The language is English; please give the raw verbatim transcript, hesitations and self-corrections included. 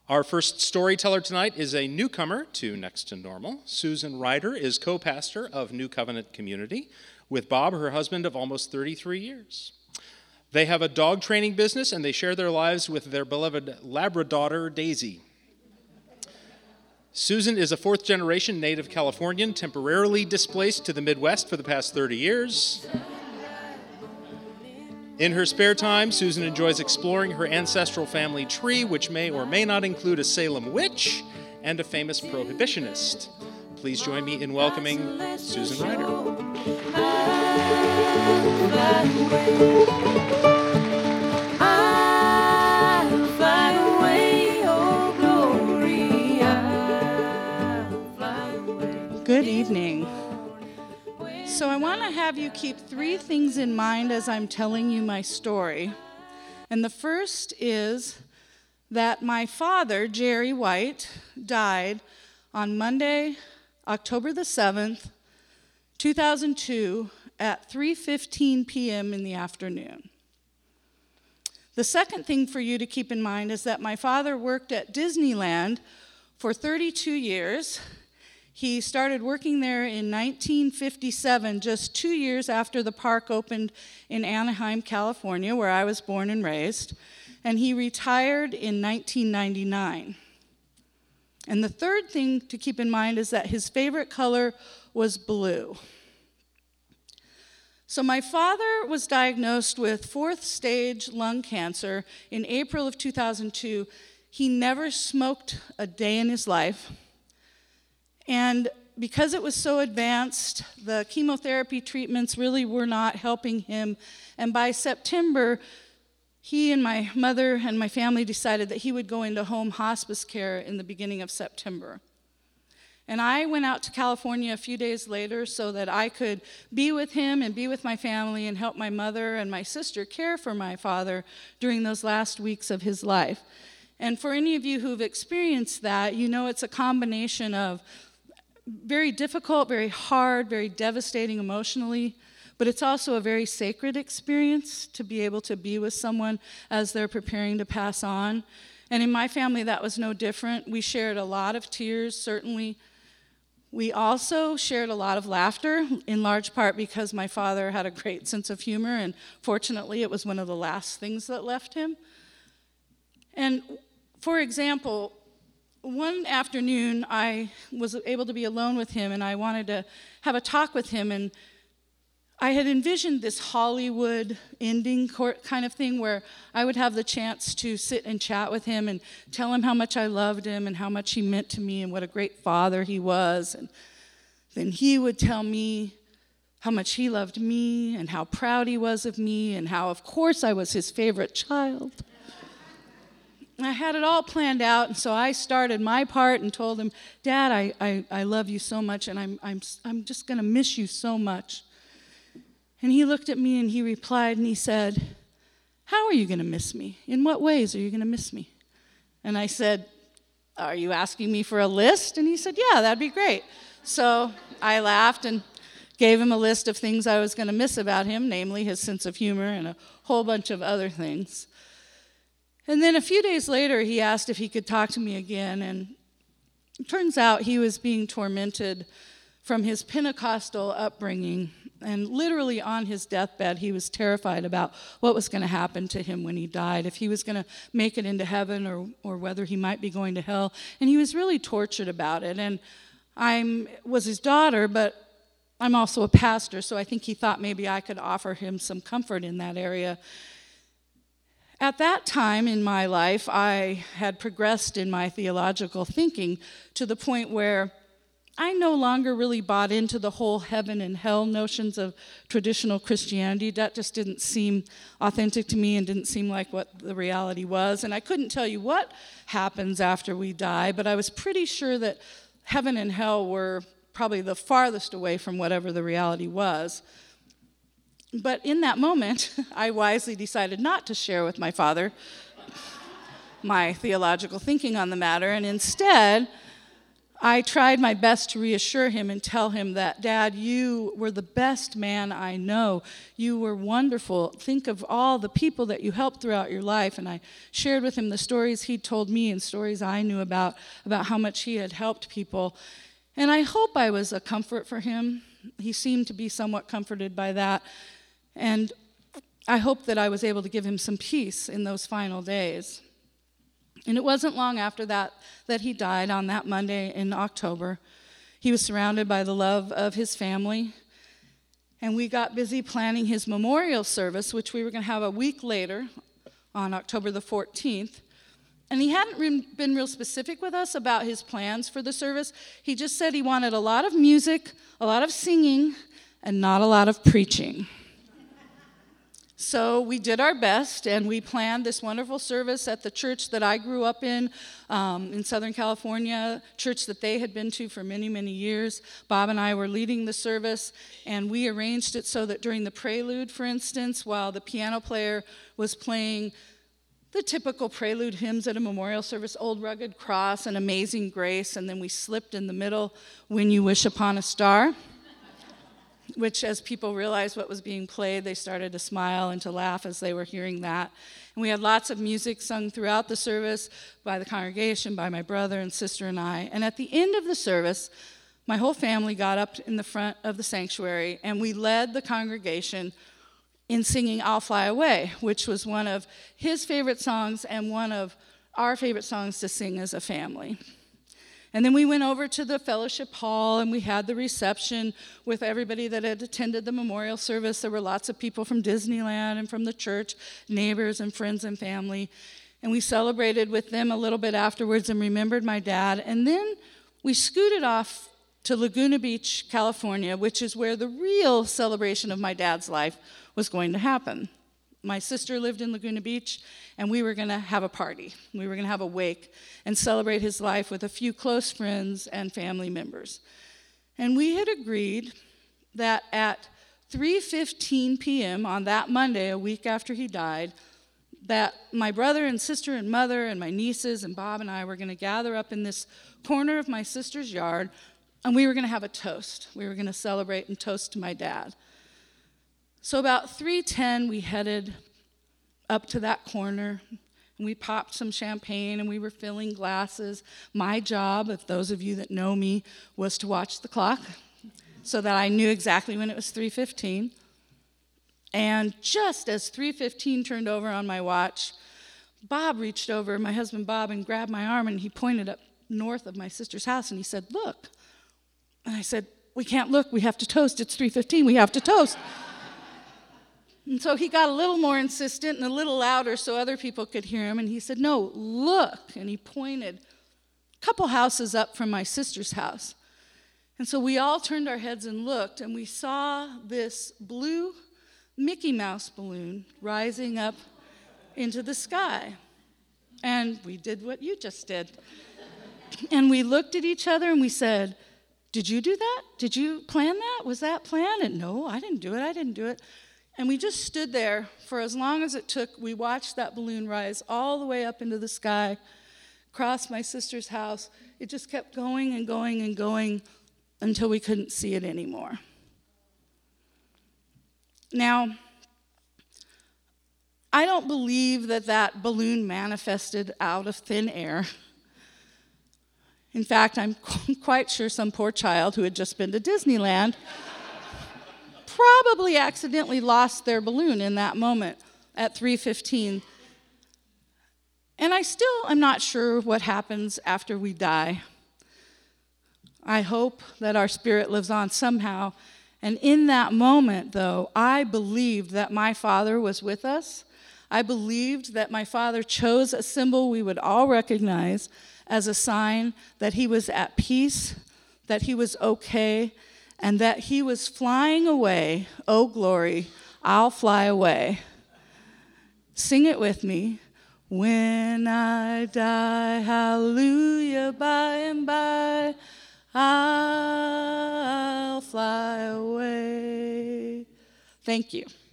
Our first storyteller tonight is a newcomer to Next to Normal. Susan Ryder is co-pastor of New Covenant Community with Bob, her husband of almost thirty-three years. They have a dog training business, and they share their lives with their beloved Labrador, Daisy. Susan is a fourth-generation native Californian, temporarily displaced to the Midwest for the past thirty years. In her spare time, Susan enjoys exploring her ancestral family tree, which may or may not include a Salem witch and a famous prohibitionist. Please join me in welcoming Susan Ryder. Good evening. So I want to have you keep three things in mind as I'm telling you my story. And the first is that my father, Jerry White, died on Monday, October the seventh, two thousand two, at three fifteen p.m. in the afternoon. The second thing for you to keep in mind is that my father worked at Disneyland for thirty-two years. He started working there in nineteen fifty-seven, just two years after the park opened in Anaheim, California, where I was born and raised, and he retired in nineteen ninety-nine. And the third thing to keep in mind is that his favorite color was blue. So my father was diagnosed with fourth stage lung cancer in April of two thousand two. He never smoked a day in his life. And because it was so advanced, the chemotherapy treatments really were not helping him. And by September, he and my mother and my family decided that he would go into home hospice care in the beginning of September. And I went out to California a few days later so that I could be with him and be with my family and help my mother and my sister care for my father during those last weeks of his life. And for any of you who've experienced that, you know it's a combination of very difficult, very hard, very devastating emotionally, but it's also a very sacred experience to be able to be with someone as they're preparing to pass on. And in my family, that was no different. We shared a lot of tears, certainly. We also shared a lot of laughter, in large part because my father had a great sense of humor, and fortunately, it was one of the last things that left him. And for example, one afternoon, I was able to be alone with him, and I wanted to have a talk with him, and I had envisioned this Hollywood ending kind of thing where I would have the chance to sit and chat with him and tell him how much I loved him and how much he meant to me and what a great father he was, and then he would tell me how much he loved me and how proud he was of me and how, of course, I was his favorite child. I had it all planned out, and so I started my part and told him, Dad, I, I, I love you so much, and I'm, I'm, I'm just going to miss you so much. And he looked at me, and he replied, and he said, how are you going to miss me? In what ways are you going to miss me? And I said, are you asking me for a list? And he said, yeah, that'd be great. So I laughed and gave him a list of things I was going to miss about him, namely his sense of humor and a whole bunch of other things. And then a few days later, he asked if he could talk to me again, and it turns out he was being tormented from his Pentecostal upbringing, and literally on his deathbed, he was terrified about what was going to happen to him when he died, if he was going to make it into heaven or, or whether he might be going to hell, and he was really tortured about it. And I was his daughter, but I'm also a pastor, so I think he thought maybe I could offer him some comfort in that area. At that time in my life, I had progressed in my theological thinking to the point where I no longer really bought into the whole heaven and hell notions of traditional Christianity. That just didn't seem authentic to me and didn't seem like what the reality was. And I couldn't tell you what happens after we die, but I was pretty sure that heaven and hell were probably the farthest away from whatever the reality was. But in that moment, I wisely decided not to share with my father my theological thinking on the matter, and instead, I tried my best to reassure him and tell him that, Dad, you were the best man I know. You were wonderful. Think of all the people that you helped throughout your life. And I shared with him the stories he'd told me and stories I knew about, about how much he had helped people. And I hope I was a comfort for him. He seemed to be somewhat comforted by that. And I hope that I was able to give him some peace in those final days. And it wasn't long after that that he died on that Monday in October. He was surrounded by the love of his family. And we got busy planning his memorial service, which we were going to have a week later on October the fourteenth. And he hadn't re- been real specific with us about his plans for the service. He just said he wanted a lot of music, a lot of singing, and not a lot of preaching. So we did our best, and we planned this wonderful service at the church that I grew up in, um, in Southern California, church that they had been to for many, many years. Bob and I were leading the service, and we arranged it so that during the prelude, for instance, while the piano player was playing the typical prelude hymns at a memorial service, Old Rugged Cross and Amazing Grace, and then we slipped in the middle, When You Wish Upon a Star, which as people realized what was being played, they started to smile and to laugh as they were hearing that. And we had lots of music sung throughout the service by the congregation, by my brother and sister and I. And at the end of the service, my whole family got up in the front of the sanctuary, and we led the congregation in singing I'll Fly Away, which was one of his favorite songs and one of our favorite songs to sing as a family. And then we went over to the fellowship hall, and we had the reception with everybody that had attended the memorial service. There were lots of people from Disneyland and from the church, neighbors and friends and family. And we celebrated with them a little bit afterwards and remembered my dad. And then we scooted off to Laguna Beach, California, which is where the real celebration of my dad's life was going to happen. My sister lived in Laguna Beach, and we were going to have a party. We were going to have a wake and celebrate his life with a few close friends and family members. And we had agreed that at three fifteen p.m. on that Monday, a week after he died, that my brother and sister and mother and my nieces and Bob and I were going to gather up in this corner of my sister's yard, and we were going to have a toast. We were going to celebrate and toast to my dad. So about three ten, we headed up to that corner, and we popped some champagne, and we were filling glasses. My job, if those of you that know me, was to watch the clock so that I knew exactly when it was three fifteen. And just as three fifteen turned over on my watch, Bob reached over, my husband Bob, and grabbed my arm, and he pointed up north of my sister's house, and he said, "Look." And I said, "We can't look. We have to toast. It's three fifteen. We have to toast." And so he got a little more insistent and a little louder so other people could hear him. And he said, "No, look." And he pointed a couple houses up from my sister's house. And so we all turned our heads and looked, and we saw this blue Mickey Mouse balloon rising up into the sky. And we did what you just did. And we looked at each other and we said, "Did you do that? Did you plan that? Was that planned?" And no, I didn't do it. I didn't do it. And we just stood there for as long as it took. We watched that balloon rise all the way up into the sky, across my sister's house. It just kept going and going and going until we couldn't see it anymore. Now, I don't believe that that balloon manifested out of thin air. In fact, I'm quite sure some poor child who had just been to Disneyland probably accidentally lost their balloon in that moment at three fifteen. And I still am not sure what happens after we die. I hope that our spirit lives on somehow. And in that moment, though, I believed that my Father was with us. I believed that my Father chose a symbol we would all recognize as a sign that he was at peace, that he was okay, and that he was flying away. Oh, glory, I'll fly away. Sing it with me. When I die, hallelujah, by and by, I'll fly away. Thank you.